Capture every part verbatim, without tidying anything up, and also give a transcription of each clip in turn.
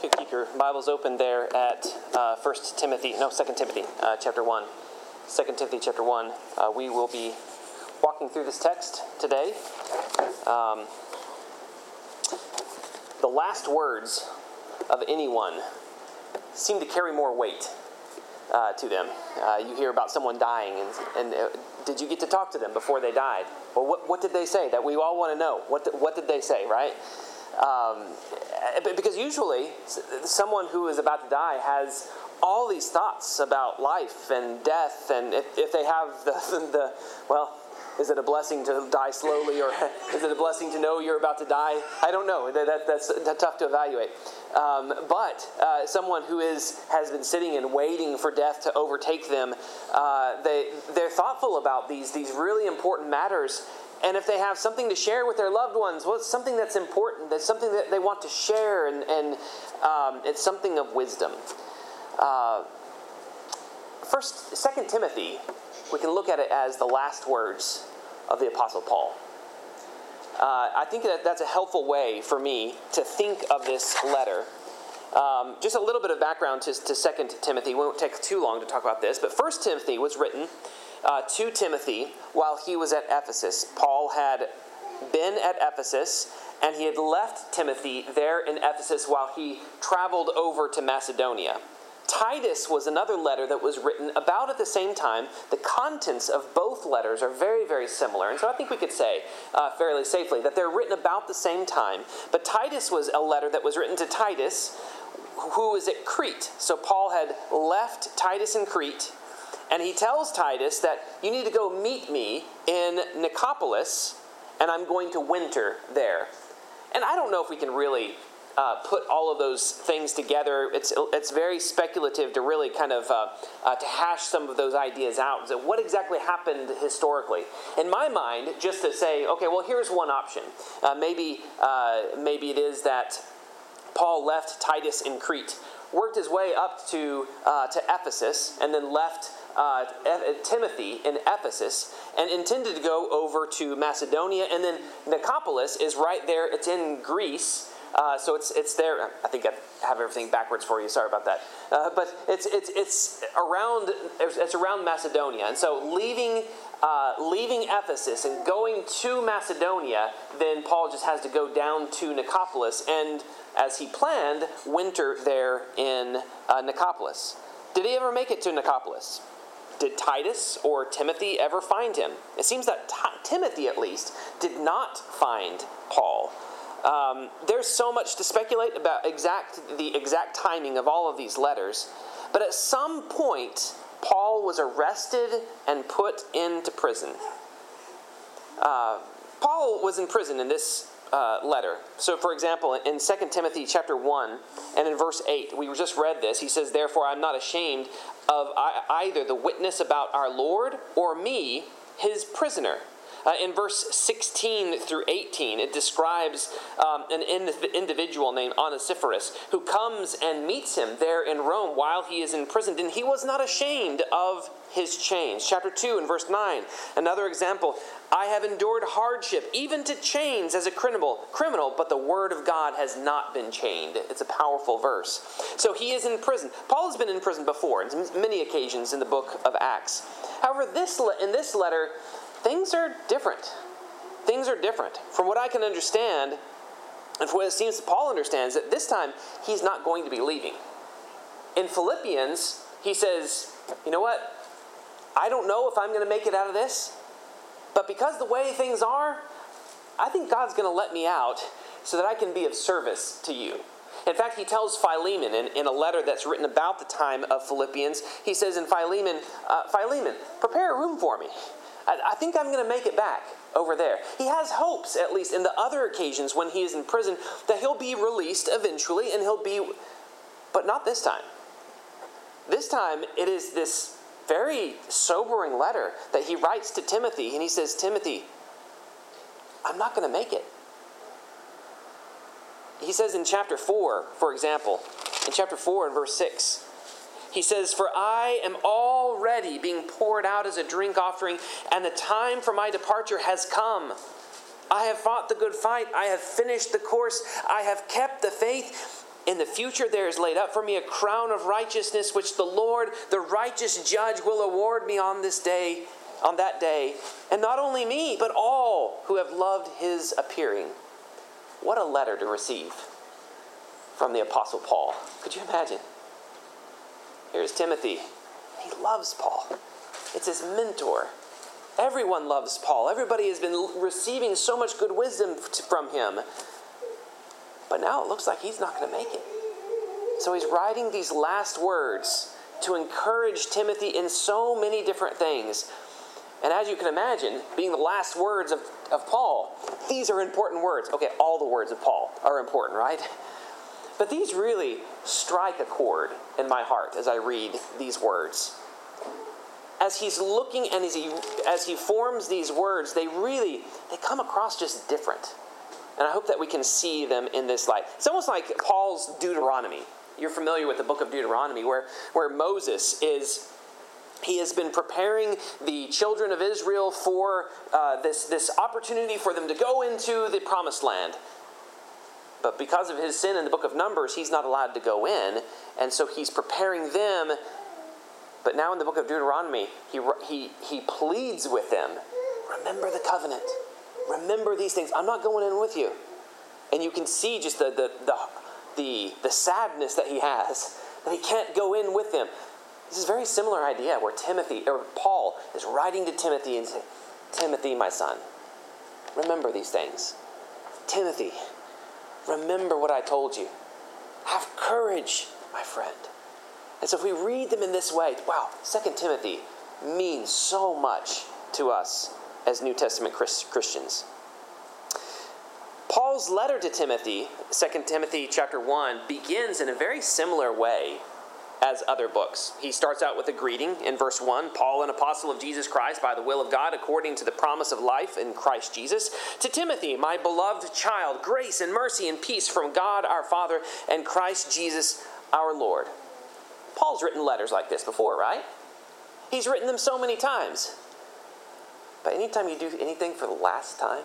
you keep your Bibles open there at uh, First Timothy, no, Second Timothy, uh, chapter one. Second Timothy, chapter one. Uh, we will be walking through this text today. Um, the last words of anyone seem to carry more weight uh, to them. Uh, you hear about someone dying, and, and uh, did you get to talk to them before they died? Well, what, what did they say? That we all want to know. What did, what did they say, right? Um, because usually someone who is about to die has all these thoughts about life and death, and if, if they have the, the, well, is it a blessing to die slowly, or is it a blessing to know you're about to die? I don't know. That, that, that's, that's tough to evaluate. Um, but uh, someone who is has been sitting and waiting for death to overtake them, uh, they they're thoughtful about these these really important matters. And if they have something to share with their loved ones, well, it's something that's important. That's something that they want to share, and, and um, it's something of wisdom. Uh, first, Second Timothy, we can look at it as the last words of the Apostle Paul. Uh, I think that that's a helpful way for me to think of this letter. Um, just a little bit of background to, to Second Timothy. We won't take too long to talk about this, but First Timothy was written Uh, to Timothy while he was at Ephesus. Paul had been at Ephesus, and he had left Timothy there in Ephesus while he traveled over to Macedonia. Titus was another letter that was written about at the same time. The contents of both letters are very, very similar, and so I think we could say uh, fairly safely that they're written about the same time. But Titus was a letter that was written to Titus, who was at Crete. So Paul had left Titus in Crete, and he tells Titus that you need to go meet me in Nicopolis, and I'm going to winter there. And I don't know if we can really uh, put all of those things together. It's it's very speculative to really kind of uh, uh, to hash some of those ideas out. So what exactly happened historically? In my mind, just to say, okay, well, here's one option. Uh, maybe uh, maybe it is that Paul left Titus in Crete, worked his way up to uh, to Ephesus, and then left Uh, Timothy in Ephesus, and intended to go over to Macedonia, and then Nicopolis is right there. It's in Greece, uh, so it's it's there. I think I have everything backwards for you. Sorry about that. Uh, but it's it's it's around it's around Macedonia, and so leaving uh, leaving Ephesus and going to Macedonia, then Paul just has to go down to Nicopolis, and as he planned, winter there in uh, Nicopolis. Did he ever make it to Nicopolis? Did Titus or Timothy ever find him? It seems that T- Timothy, at least, did not find Paul. Um, there's so much to speculate about exact the exact timing of all of these letters. But at some point, Paul was arrested and put into prison. Uh, Paul was in prison in this uh, letter. So, for example, in Second Timothy chapter one, and in verse eight, we just read this. He says, "Therefore, I'm not ashamed of either the witness about our Lord or me, his prisoner." Uh, in verse sixteen through eighteen, it describes um, an individual named Onesiphorus who comes and meets him there in Rome while he is imprisoned, and he was not ashamed of his chains. Chapter two and verse nine, another example, "I have endured hardship, even to chains as a criminal, criminal, but the word of God has not been chained." It's a powerful verse. So he is in prison. Paul has been in prison before, on many occasions in the book of Acts. However, this in this letter, things are different. Things are different. From what I can understand, and from what it seems Paul understands, that this time he's not going to be leaving. In Philippians, he says, you know what? I don't know if I'm going to make it out of this, but because the way things are, I think God's going to let me out so that I can be of service to you. In fact, he tells Philemon in, in a letter that's written about the time of Philippians, he says in Philemon, uh, Philemon, prepare a room for me. I, I think I'm going to make it back over there. He has hopes, at least in the other occasions when he is in prison, that he'll be released eventually, and he'll be, but not this time. This time, it is this very sobering letter that he writes to Timothy, and he says, Timothy, I'm not going to make it. He says in chapter four, for example, in chapter four and verse six, he says, "For I am already being poured out as a drink offering, and the time for my departure has come. I have fought the good fight. I have finished the course. I have kept the faith. In the future there is laid up for me a crown of righteousness, which the Lord, the righteous judge, will award me on this day, on that day. And not only me, but all who have loved his appearing. What a letter to receive from the Apostle Paul. Could you imagine? Here's Timothy. He loves Paul. It's his mentor. Everyone loves Paul. Everybody has been receiving so much good wisdom from him. But now it looks like he's not going to make it. So he's writing these last words to encourage Timothy in so many different things. And as you can imagine, being the last words of, of Paul, these are important words. Okay, all the words of Paul are important, right? But these really strike a chord in my heart as I read these words. As he's looking and as he, as he forms these words, they really, they come across just different. And I hope that we can see them in this light. It's almost like Paul's Deuteronomy. You're familiar with the book of Deuteronomy, where, where Moses is, he has been preparing the children of Israel for uh, this, this opportunity for them to go into the promised land. But because of his sin in the book of Numbers, he's not allowed to go in. And so he's preparing them. But now in the book of Deuteronomy, he, he, he pleads with them. Remember the covenant. Remember these things. I'm not going in with you. And you can see just the, the, the, the, the sadness that he has, that he can't go in with them. This is a very similar idea where Timothy, or Paul, is writing to Timothy and saying, Timothy, my son, remember these things. Timothy, remember what I told you. Have courage, my friend. And so if we read them in this way, wow, Second Timothy means so much to us as New Testament Christians. Paul's letter to Timothy, Second Timothy chapter one, begins in a very similar way as other books. He starts out with a greeting in verse one, Paul, an apostle of Jesus Christ by the will of God, according to the promise of life in Christ Jesus, to Timothy, my beloved child, grace and mercy and peace from God our Father and Christ Jesus our Lord. Paul's written letters like this before, right? He's written them so many times. But anytime you do anything for the last time,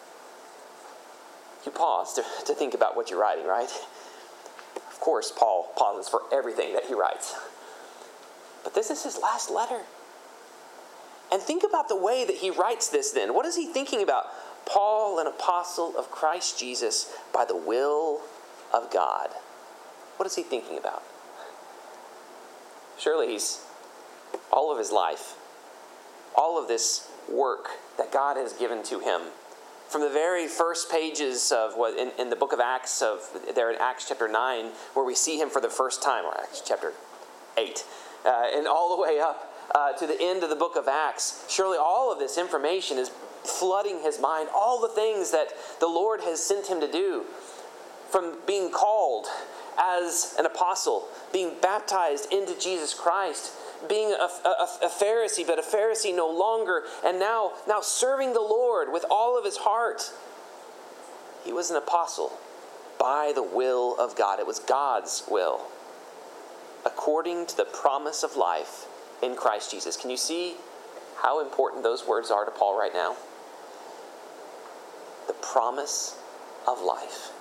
you pause to, to think about what you're writing, right? Of course, Paul pauses for everything that he writes. But this is his last letter. And think about the way that he writes this then. What is he thinking about? Paul, an apostle of Christ Jesus by the will of God. What is he thinking about? Surely he's all of his life, all of this work that God has given to him. From the very first pages of what in, in the book of Acts, of there in Acts chapter nine, where we see him for the first time, or Acts chapter eight, uh, and all the way up uh, to the end of the book of Acts, surely all of this information is flooding his mind, all the things that the Lord has sent him to do, from being called as an apostle, being baptized into Jesus Christ, being a, a, a Pharisee, but a Pharisee no longer, and now, now serving the Lord with all of his heart. He was an apostle by the will of God. It was God's will, according to the promise of life in Christ Jesus. Can you see how important those words are to Paul right now? The promise of life.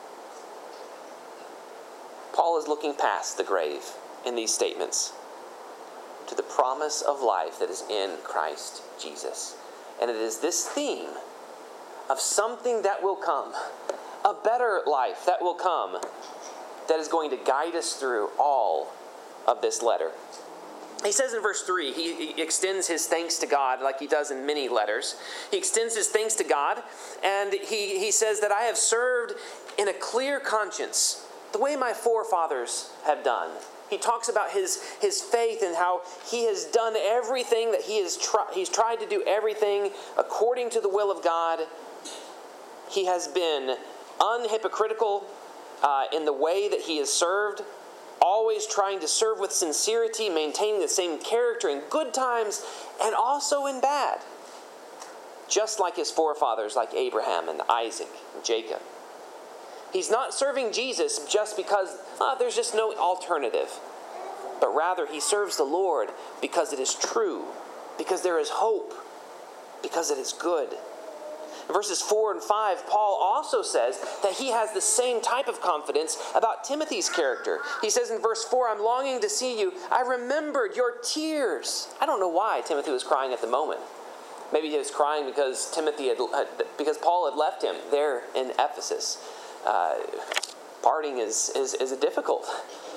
Paul is looking past the grave in these statements to the promise of life that is in Christ Jesus. And it is this theme of something that will come, a better life that will come, that is going to guide us through all of this letter. He says in verse three, he, he extends his thanks to God like he does in many letters. He extends his thanks to God, and he, he says that I have served in a clear conscience, the way my forefathers have done. He talks about his, his faith and how he has done everything that he has tried. He's tried to do everything according to the will of God. He has been unhypocritical uh, in the way that he has served, always trying to serve with sincerity, maintaining the same character in good times and also in bad, just like his forefathers like Abraham and Isaac and Jacob. He's not serving Jesus just because uh, there's just no alternative. But rather, he serves the Lord because it is true, because there is hope, because it is good. In verses four and five, Paul also says that he has the same type of confidence about Timothy's character. He says in verse four, I'm longing to see you. I remembered your tears. I don't know why Timothy was crying at the moment. Maybe he was crying because Timothy had, because Paul had left him there in Ephesus. Uh, parting is, is, is a difficult.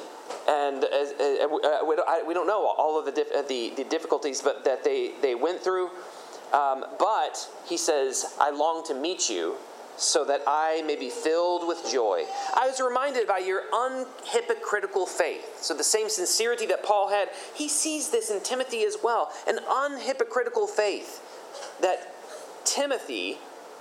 And as, uh, we don't know all of the, the, the difficulties but that they, they went through. Um, but he says, I long to meet you so that I may be filled with joy. I was reminded by your unhypocritical faith. So the same sincerity that Paul had, he sees this in Timothy as well. An unhypocritical faith that Timothy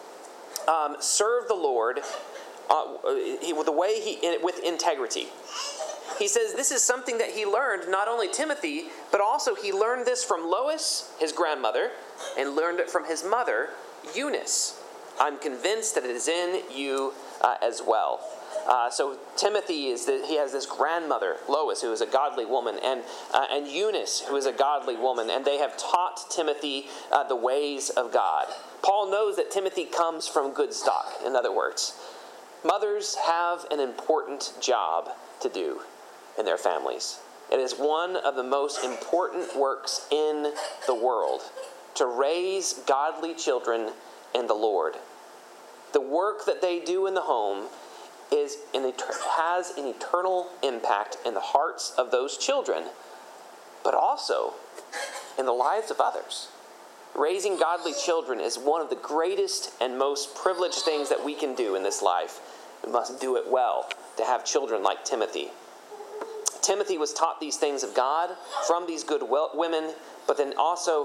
um, served the Lord uh, he, the way he with integrity. He says this is something that he learned, not only Timothy, but also he learned this from Lois, his grandmother, and learned it from his mother, Eunice. I'm convinced that it is in you uh, as well. Uh, so Timothy, is the, he has this grandmother, Lois, who is a godly woman, and uh, and Eunice, who is a godly woman, and they have taught Timothy uh, the ways of God. Paul knows that Timothy comes from good stock, in other words. Mothers have an important job to do in their families. It is one of the most important works in the world, to raise godly children in the Lord. The work that they do in the home is an, has an eternal impact in the hearts of those children, but also in the lives of others. Raising godly children is one of the greatest and most privileged things that we can do in this life. We must do it well to have children like Timothy. Timothy was taught these things of God from these good women, but then also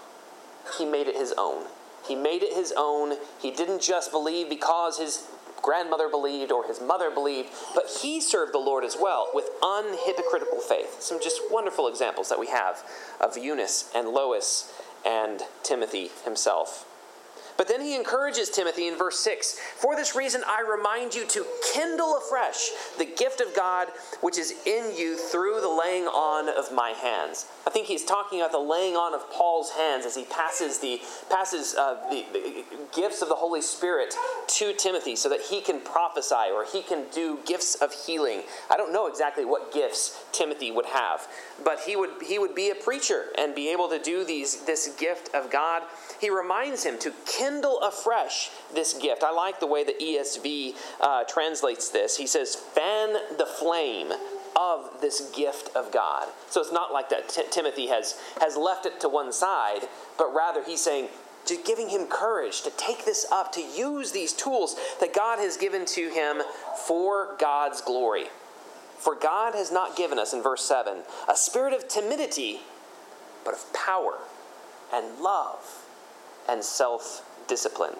he made it his own. He made it his own. He didn't just believe because his grandmother believed or his mother believed, but he served the Lord as well with unhypocritical faith. Some just wonderful examples that we have of Eunice and Lois and Timothy himself. But then he encourages Timothy in verse six, for this reason I remind you to kindle afresh the gift of God which is in you through the laying on of my hands. I think he's talking about the laying on of Paul's hands as he passes the passes uh, the, the gifts of the Holy Spirit to Timothy so that he can prophesy or he can do gifts of healing. I don't know exactly what gifts Timothy would have, but he would he would be a preacher and be able to do these this gift of God. He reminds him to kindle afresh this gift. I like the way the E S V uh, translates this. He says, fan the flame of this gift of God. So it's not like that T- Timothy has, has left it to one side, but rather he's saying, just giving him courage to take this up, to use these tools that God has given to him for God's glory. For God has not given us, in verse seven, a spirit of timidity, but of power and love and self-discipline.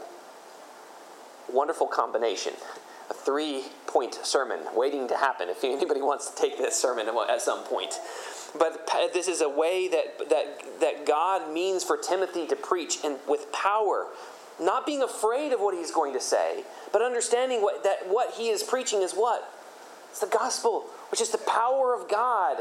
Wonderful combination. A three-point sermon waiting to happen if anybody wants to take this sermon at some point. But this is a way that that, that God means for Timothy to preach and with power, not being afraid of what he's going to say, but understanding what, that what he is preaching is what? It's the gospel, which is the power of God.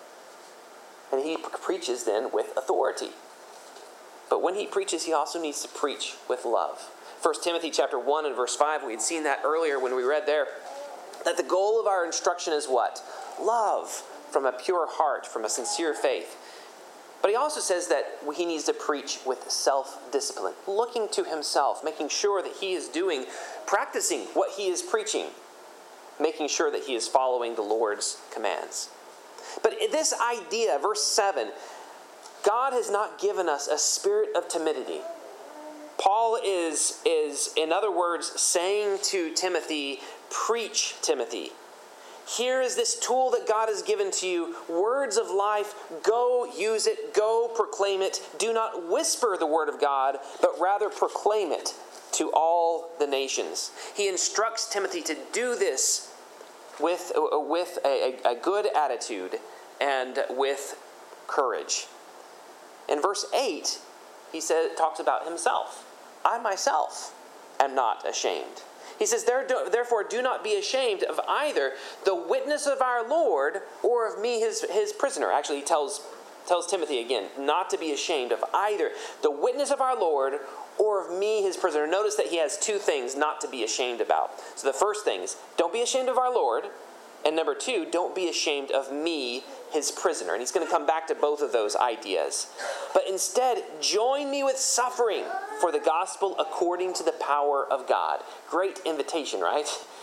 And he preaches then with authority. But when he preaches, he also needs to preach with love. First Timothy chapter one and verse five, we had seen that earlier when we read there, that the goal of our instruction is what? Love from a pure heart, from a sincere faith. But he also says that he needs to preach with self-discipline, looking to himself, making sure that he is doing, practicing what he is preaching, making sure that he is following the Lord's commands. But this idea, verse seven, God has not given us a spirit of timidity. Paul is, is, in other words, saying to Timothy, preach, Timothy. Here is this tool that God has given to you, words of life. Go use it, go proclaim it. Do not whisper the word of God, but rather proclaim it to all the nations. He instructs Timothy to do this with, with a, a good attitude and with courage. In verse eight, he says, talks about himself. I myself am not ashamed. He says, therefore do not be ashamed of either the witness of our Lord or of me, his, his prisoner. Actually, he tells tells Timothy again not to be ashamed of either the witness of our Lord or of me, his prisoner. Notice that he has two things not to be ashamed about. So the first thing is, don't be ashamed of our Lord. And number two, don't be ashamed of me, his prisoner. And he's going to come back to both of those ideas. But instead, join me with suffering for the gospel according to the power of God. Great invitation, right?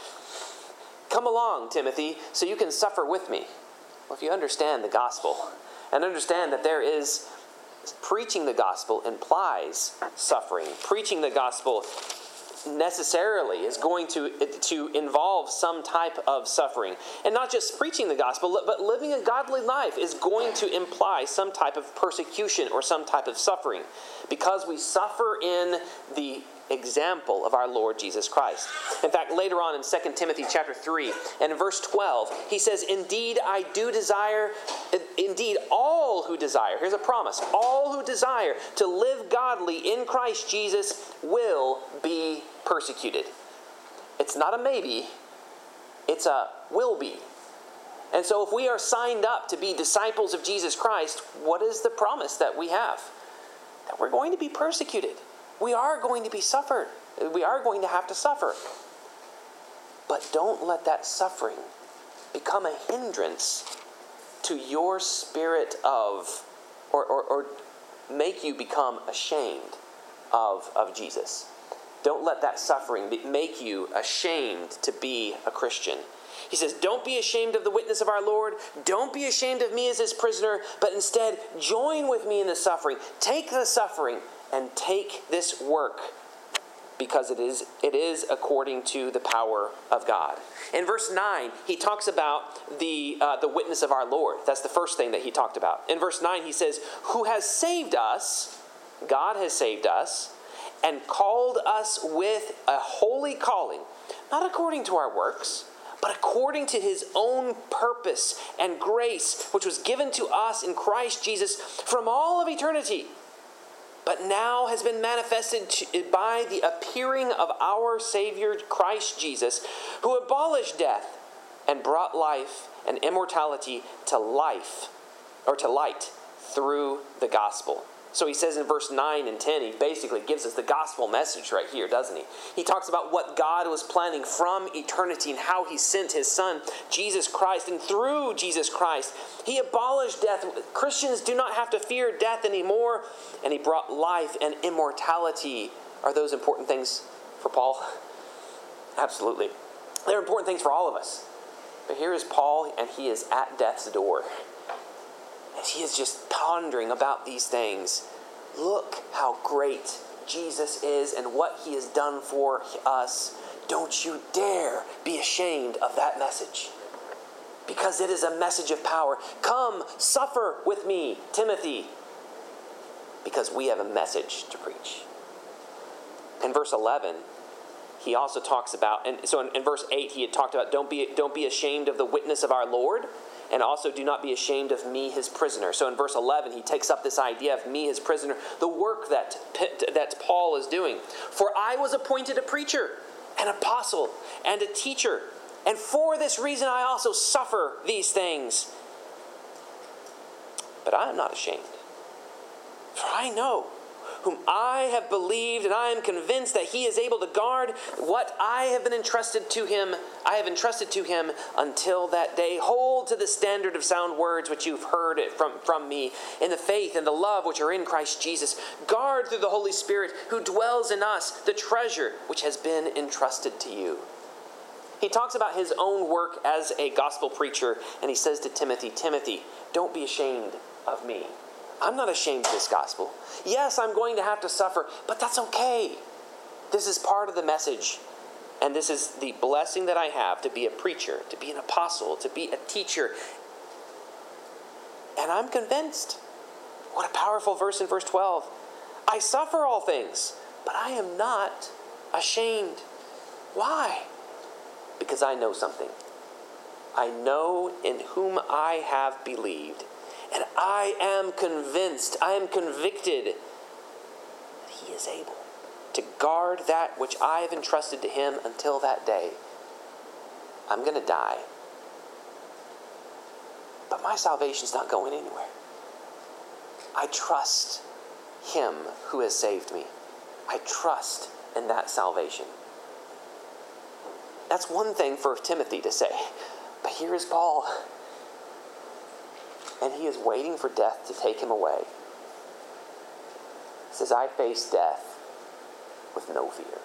Come along, Timothy, so you can suffer with me. Well, if you understand the gospel and understand that there is preaching the gospel implies suffering. Preaching the gospel necessarily is going to, to involve some type of suffering. And not just preaching the gospel, but living a godly life is going to imply some type of persecution or some type of suffering, because we suffer in the example of our Lord Jesus Christ. In fact, later on in Second Timothy chapter three and in verse twelve, he says, indeed I do desire, indeed all who desire, here's a promise, all who desire to live godly in Christ Jesus will be persecuted. It's not a maybe, it's a will be. And so if we are signed up to be disciples of Jesus Christ, what is the promise that we have? That we're going to be persecuted. We are going to be suffered. We are going to have to suffer. But don't let that suffering become a hindrance to your spirit of, or, or, or make you become ashamed of, of Jesus. Don't let that suffering be, make you ashamed to be a Christian. He says, don't be ashamed of the witness of our Lord. Don't be ashamed of me as his prisoner, but instead join with me in the suffering. Take the suffering and take this work, because it is it is according to the power of God. In verse nine, he talks about the uh, the witness of our Lord. That's the first thing that he talked about. In verse nine, he says, who has saved us, God has saved us, and called us with a holy calling, not according to our works, but according to his own purpose and grace, which was given to us in Christ Jesus from all of eternity, but now has been manifested to, by the appearing of our Savior Christ Jesus, who abolished death and brought life and immortality to life, or to light, through the gospel. So he says in verse nine and ten, he basically gives us the gospel message right here, doesn't he? He talks about what God was planning from eternity and how he sent his son, Jesus Christ. And through Jesus Christ, he abolished death. Christians do not have to fear death anymore. And he brought life and immortality. Are those important things for Paul? Absolutely. They're important things for all of us. But here is Paul, and he is at death's door. As he is just pondering about these things, look how great Jesus is and what he has done for us. Don't you dare be ashamed of that message, because it is a message of power. Come, suffer with me, Timothy, because we have a message to preach. In verse eleven, he also talks about, and so in, in verse eight, he had talked about don't be don't be ashamed of the witness of our Lord. And also, do not be ashamed of me, his prisoner. So in verse eleven, he takes up this idea of me, his prisoner, the work that, that Paul is doing. For I was appointed a preacher, an apostle, and a teacher. And for this reason I also suffer these things. But I am not ashamed. For I know whom I have believed, and I am convinced that he is able to guard what I have been entrusted to him. I have entrusted to him until that day. Hold to the standard of sound words which you've heard it from, from me, in the faith and the love which are in Christ Jesus. Guard through the Holy Spirit who dwells in us the treasure which has been entrusted to you. He talks about his own work as a gospel preacher, and he says to Timothy, Timothy, don't be ashamed of me. I'm not ashamed of this gospel. Yes, I'm going to have to suffer, but that's okay. This is part of the message. And this is the blessing that I have to be a preacher, to be an apostle, to be a teacher. And I'm convinced. What a powerful verse in verse twelve. I suffer all things, but I am not ashamed. Why? Because I know something. I know in whom I have believed. And I am convinced, I am convicted that he is able to guard that which I have entrusted to him until that day. I'm going to die. But my salvation's not going anywhere. I trust him who has saved me. I trust in that salvation. That's one thing for Timothy to say. But here is Paul. And he is waiting for death to take him away. He says, I face death with no fear.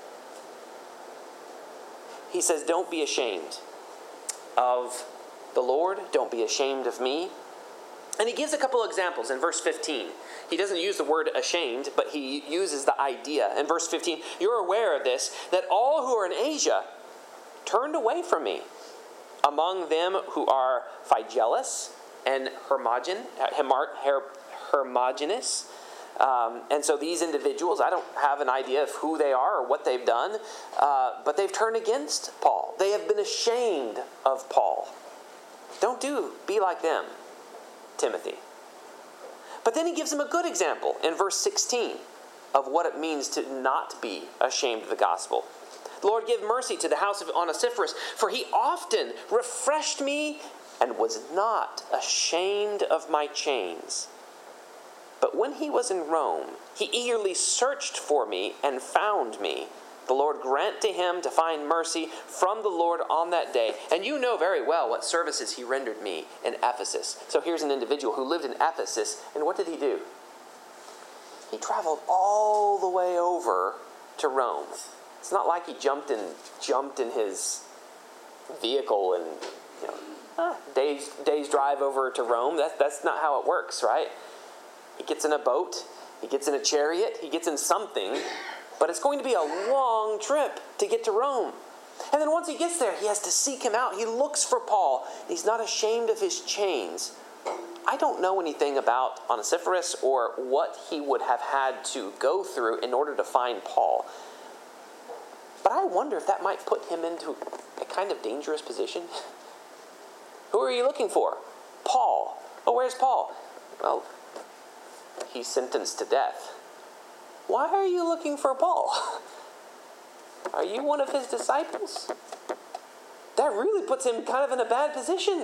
He says, don't be ashamed of the Lord. Don't be ashamed of me. And he gives a couple of examples in verse fifteen. He doesn't use the word ashamed, but he uses the idea. In verse fifteen, you're aware of this, that all who are in Asia turned away from me. Among them who are Phygellus and Hermogen, Hermar, Her, Hermogenes. Um, and so these individuals, I don't have an idea of who they are or what they've done, uh, but they've turned against Paul. They have been ashamed of Paul. Don't do, be like them, Timothy. But then he gives them a good example in verse sixteen of what it means to not be ashamed of the gospel. Lord, give mercy to the house of Onesiphorus, for he often refreshed me and was not ashamed of my chains. But when he was in Rome, he eagerly searched for me and found me. The Lord grant to him to find mercy from the Lord on that day. And you know very well what services he rendered me in Ephesus. So here's an individual who lived in Ephesus, and what did he do? He traveled all the way over to Rome. It's not like he jumped in, jumped in his vehicle and, you know, ah, days days drive over to Rome. That's that's not how it works, right? He gets in a boat, he gets in a chariot, he gets in something, but it's going to be a long trip to get to Rome. And then once he gets there, he has to seek him out. He looks for Paul. He's not ashamed of his chains. I don't know anything about Onesiphorus or what he would have had to go through in order to find Paul. But I wonder if that might put him into a kind of dangerous position. Who are you looking for? Paul. Oh, where's Paul? Well, he's sentenced to death. Why are you looking for Paul? Are you one of his disciples? That really puts him kind of in a bad position.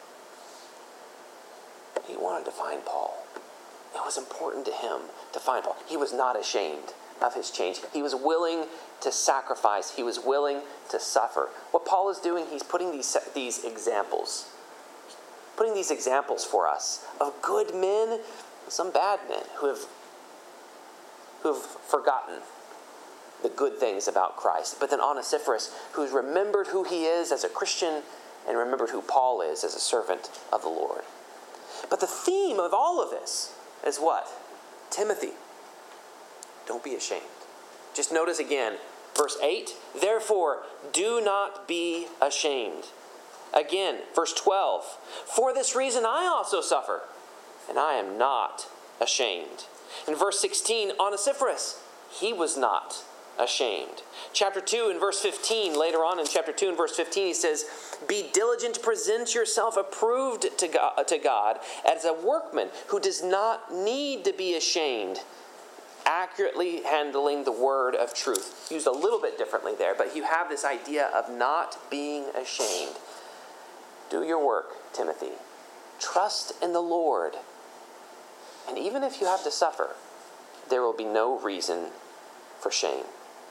He wanted to find Paul. It was important to him to find Paul. He was not ashamed of his change. He was willing to sacrifice. He was willing to suffer. What Paul is doing, he's putting these, these examples, putting these examples for us of good men, some bad men who have, who have forgotten the good things about Christ. But then Onesiphorus, who's remembered who he is as a Christian and remembered who Paul is as a servant of the Lord. But the theme of all of this is what? Timothy, don't be ashamed. Just notice again, verse eight, therefore, do not be ashamed. Again, verse twelve, for this reason I also suffer, and I am not ashamed. In verse sixteen, Onesiphorus, he was not ashamed. Chapter two and verse fifteen, later on in chapter two and verse fifteen, he says, be diligent to present yourself approved to God, to God as a workman who does not need to be ashamed, accurately handling the word of truth. Used a little bit differently there, but you have this idea of not being ashamed. Do your work, Timothy. Trust in the Lord. And even if you have to suffer, there will be no reason for shame.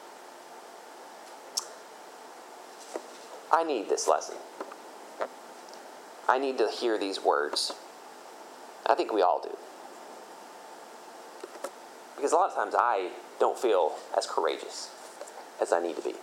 I need this lesson. I need to hear these words. I think we all do. Because a lot of times I don't feel as courageous as I need to be.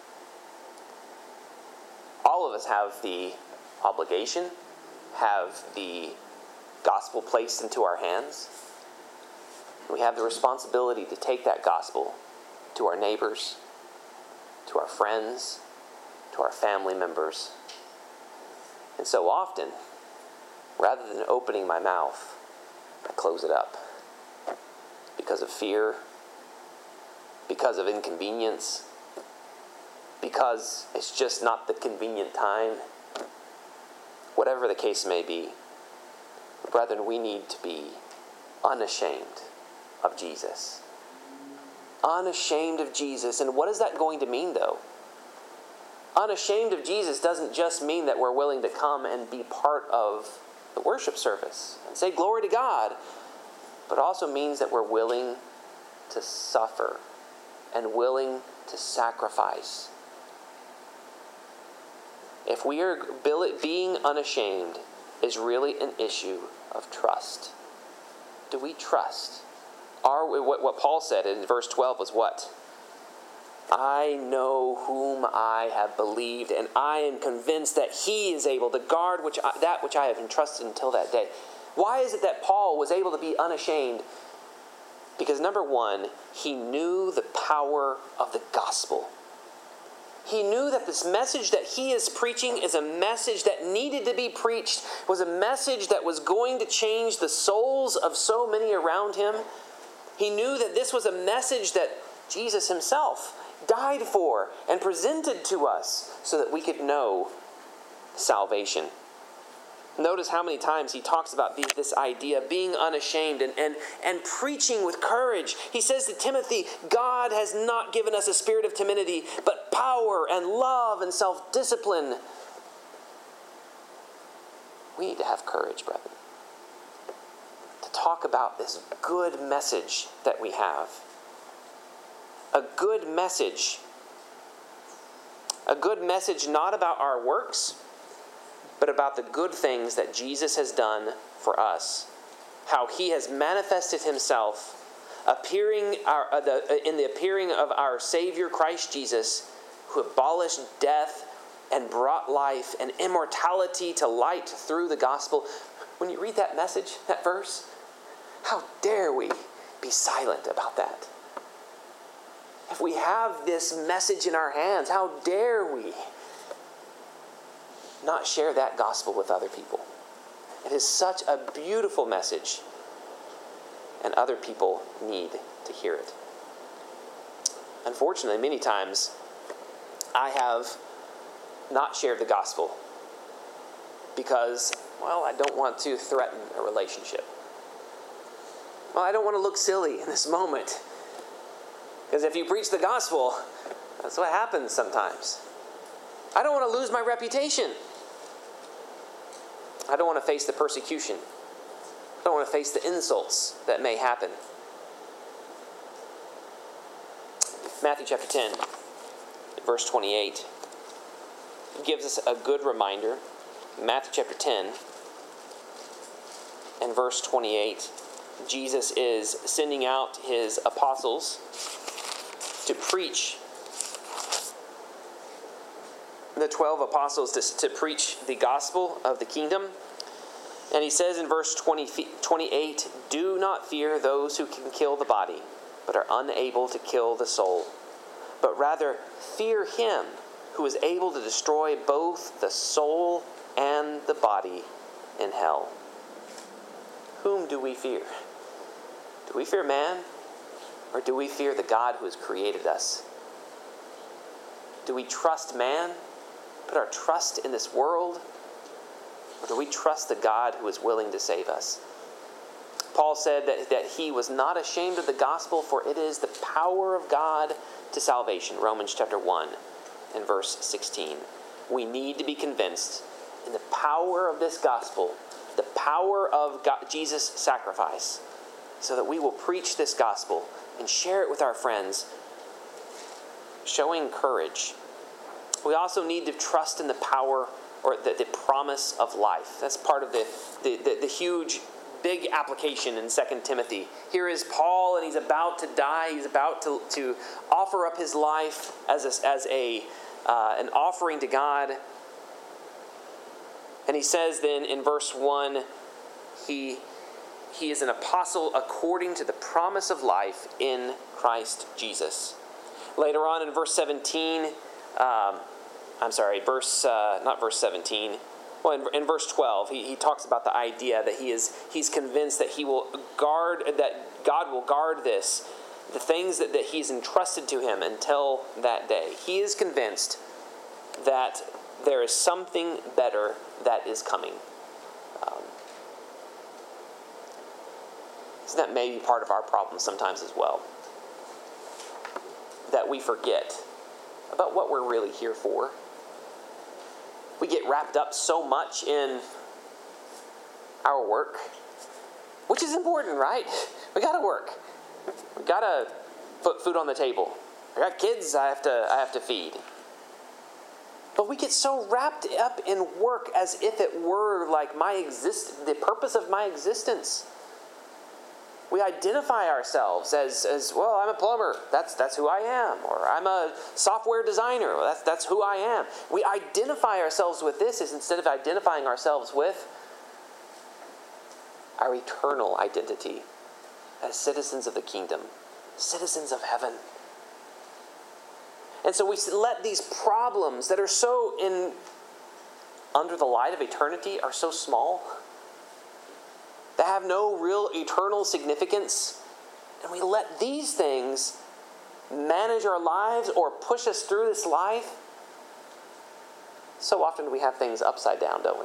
All of us have the obligation, have the gospel placed into our hands. We have the responsibility to take that gospel to our neighbors, to our friends, to our family members. And so often, rather than opening my mouth, I close it up. Because of fear, because of inconvenience, because it's just not the convenient time, whatever the case may be. Brethren, we need to be unashamed of Jesus. Unashamed of Jesus. And what is that going to mean, though? Unashamed of Jesus doesn't just mean that we're willing to come and be part of the worship service and say glory to God. but it also means that we're willing to suffer and willing to sacrifice. If we are being unashamed is really an issue of trust. Do we trust? Are we, what, what Paul said in verse twelve was what? I know whom I have believed, and I am convinced that he is able to guard which I, that which I have entrusted until that day. Why is it that Paul was able to be unashamed? Because number one, he knew the power of the gospel. He knew that this message that he is preaching is a message that needed to be preached, was a message that was going to change the souls of so many around him. He knew that this was a message that Jesus himself died for and presented to us so that we could know salvation. Notice how many times he talks about these, this idea of being unashamed and, and, and preaching with courage. He says to Timothy, God has not given us a spirit of timidity, but power and love and self-discipline. We need to have courage, brethren, to talk about this good message that we have. A good message. A good message not about our works, but about the good things that Jesus has done for us. How he has manifested himself appearing our, uh, the, in the appearing of our Savior Christ Jesus, who abolished death and brought life and immortality to light through the gospel. When you read that message, that verse, how dare we be silent about that? If we have this message in our hands, how dare we not share that gospel with other people? It is such a beautiful message, and other people need to hear it. Unfortunately, many times, I have not shared the gospel because, well, I don't want to threaten a relationship. Well, I don't want to look silly in this moment. Because if you preach the gospel, that's what happens sometimes. I don't want to lose my reputation. I don't want to face the persecution. I don't want to face the insults that may happen. Matthew chapter ten, verse twenty-eight, gives us a good reminder. Matthew chapter ten and verse twenty-eight, Jesus is sending out his apostles to preach, the twelve apostles to, to preach the gospel of the kingdom. And he says in verse twenty, twenty-eight, do not fear those who can kill the body, but are unable to kill the soul, but rather fear him who is able to destroy both the soul and the body in hell. Whom do we fear? Do we fear man? Or do we fear the God who has created us? Do we trust man? Put our trust in this world? Or do we trust the God who is willing to save us? Paul said that, that he was not ashamed of the gospel, for it is the power of God to salvation. Romans chapter one and verse sixteen. We need to be convinced in the power of this gospel, the power of God, Jesus' sacrifice, so that we will preach this gospel and share it with our friends, showing courage. We also need to trust in the power or the, the promise of life. That's part of the, the, the, the huge, big application in Second Timothy. Here is Paul, and he's about to die. He's about to, to offer up his life as a, as a uh, an offering to God. And he says then in verse one, he He is an apostle according to the promise of life in Christ Jesus. Later on in verse seventeen, um, I'm sorry, verse uh, not verse seventeen. Well, in, in verse twelve, he, he talks about the idea that he is he's convinced that he will guard, that God will guard this, the things that, that he's entrusted to him until that day. He is convinced that there is something better that is coming. Um, So that may be part of our problem sometimes as well. That we forget about what we're really here for. We get wrapped up so much in our work which is important, right? We got to work. We got to put food on the table. I got kids I have to I have to feed. But we get so wrapped up in work as if it were like my exist the purpose of my existence. We identify ourselves as, as well, I'm a plumber, that's that's who I am. Or I'm a software designer, well, that's, that's who I am. We identify ourselves with this instead of identifying ourselves with our eternal identity as citizens of the kingdom, citizens of heaven. And so we let these problems that are so in under the light of eternity are so small, that have no real eternal significance, and we let these things manage our lives or push us through this life. So often we have things upside down, don't we?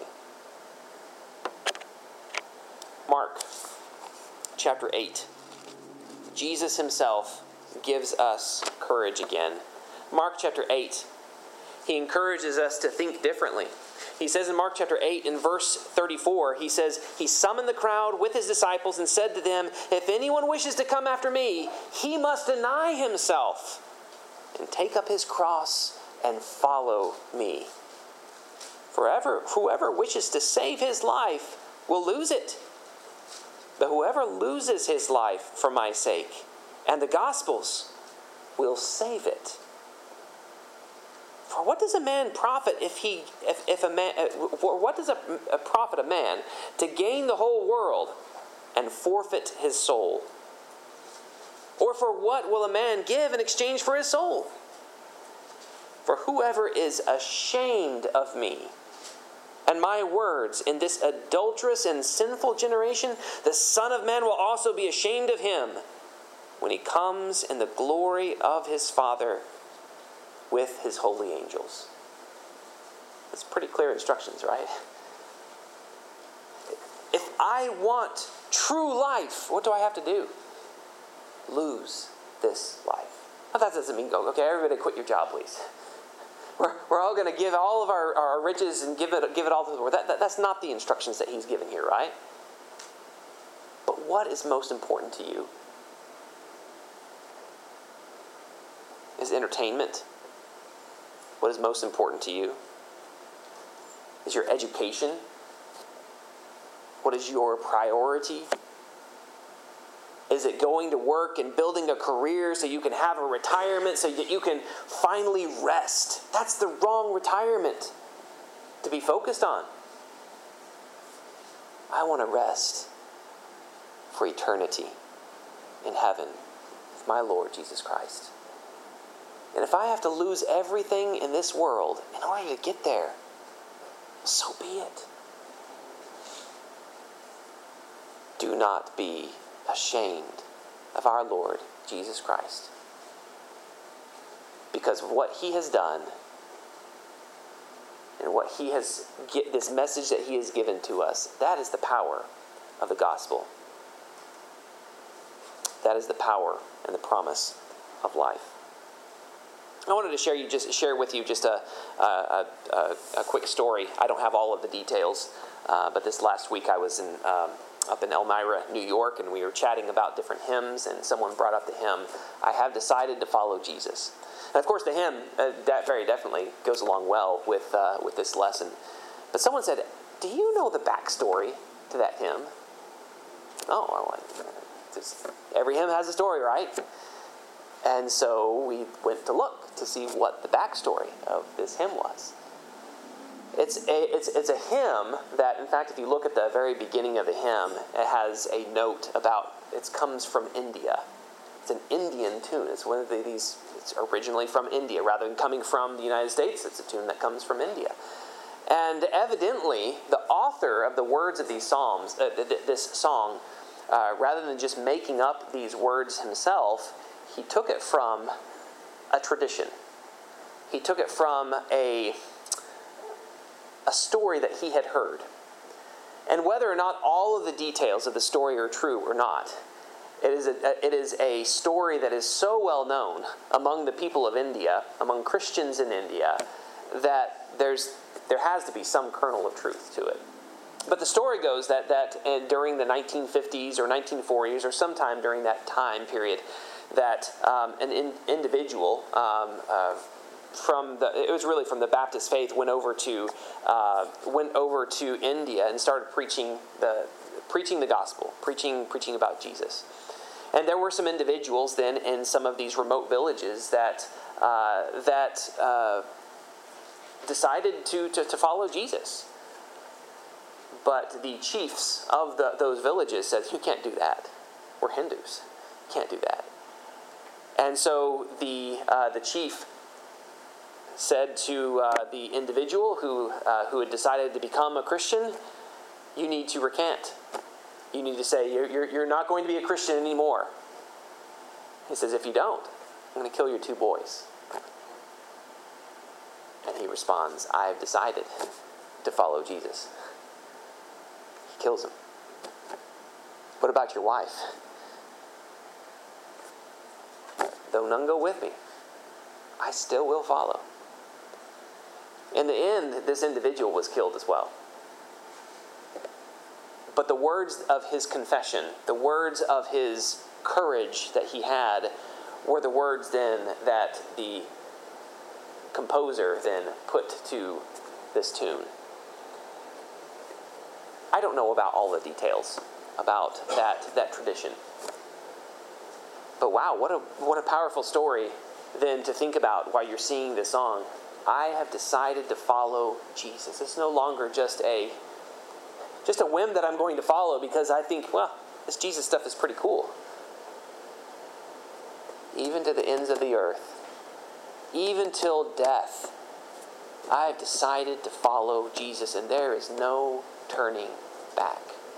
Mark chapter eight. Jesus himself gives us courage again. Mark chapter eight, he encourages us to think differently. He says in Mark chapter eight, in verse thirty-four, he says, he summoned the crowd with his disciples and said to them, if anyone wishes to come after me, he must deny himself and take up his cross and follow me. Forever, whoever wishes to save his life will lose it. But whoever loses his life for my sake and the gospel's will save it. For what does a man profit if he, if, if a man, for what does a, a profit a man to gain the whole world and forfeit his soul? Or for what will a man give in exchange for his soul? For whoever is ashamed of me and my words in this adulterous and sinful generation, the Son of Man will also be ashamed of him when he comes in the glory of his Father with his holy angels. It's pretty clear instructions, right? If I want true life, what do I have to do? Lose this life. Now that doesn't mean go, okay, everybody quit your job, please. We're, we're all going to give all of our, our riches and give it, give it all to the Lord. That, that, that's not the instructions that he's given here, right? But what is most important to you? Is entertainment? What is most important to you? Is your education? What is your priority? Is it going to work and building a career so you can have a retirement so that you can finally rest? That's the wrong retirement to be focused on. I want to rest for eternity in heaven with my Lord Jesus Christ. And if I have to lose everything in this world in order to get there, so be it. Do not be ashamed of our Lord Jesus Christ, because of what he has done and what he has, this message that he has given to us. That is the power of the gospel. That is the power and the promise of life. I wanted to share you just share with you just a a, a, a quick story. I don't have all of the details, uh, but this last week I was in um, up in Elmira, New York, and we were chatting about different hymns, and someone brought up the hymn, I have decided to follow Jesus. And of course the hymn, uh, that very definitely goes along well with, uh, with this lesson. But someone said, do you know the backstory to that hymn? Oh, well, just, every hymn has a story, right? And so we went to look to see what the backstory of this hymn was. It's a, it's, it's a hymn that, in fact, if you look at the very beginning of the hymn, it has a note about, it comes from India. It's an Indian tune. It's one of the, these, it's originally from India. Rather than coming from the United States, it's a tune that comes from India. And evidently, the author of the words of these psalms, uh, this song, uh, rather than just making up these words himself, he took it from a tradition. He took it from a, a story that he had heard. And whether or not all of the details of the story are true or not, it is a, it is a story that is so well known among the people of India, among Christians in India, that there's there has to be some kernel of truth to it. But the story goes that, that uh, during the nineteen fifties or nineteen forties or sometime during that time period, that um, an in, individual um, uh, from the, it was really from the Baptist faith, went over to uh, went over to India and started preaching the preaching the gospel, preaching preaching about Jesus. And there were some individuals then in some of these remote villages that uh, that uh, decided to, to to follow Jesus. But the chiefs of the, those villages said, "You can't do that. We're Hindus. You can't do that." And so the uh, the chief said to uh, the individual who uh, who had decided to become a Christian, "You need to recant. You need to say you're, you're you're not going to be a Christian anymore." He says, "If you don't, I'm going to kill your two boys." And he responds, "I have decided to follow Jesus." He kills him. "What about your wife?" "Though none go with me, I still will follow." In the end, this individual was killed as well. But the words of his confession, the words of his courage that he had, were the words then that the composer then put to this tune. I don't know about all the details about that, that tradition. But wow, what a what a powerful story then to think about while you're singing this song. I have decided to follow Jesus. It's no longer just a just a whim that I'm going to follow because I think, well, this Jesus stuff is pretty cool. Even to the ends of the earth, even till death, I have decided to follow Jesus, and there is no turning back.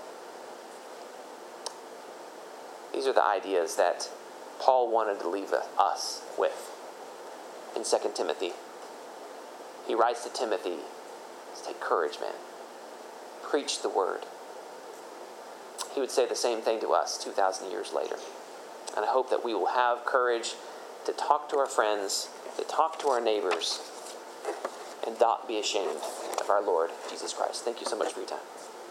These are the ideas that Paul wanted to leave us with in Second Timothy. He writes to Timothy, "Take courage, man. Preach the word." He would say the same thing to us two thousand years later. And I hope that we will have courage to talk to our friends, to talk to our neighbors, and not be ashamed of our Lord Jesus Christ. Thank you so much for your time.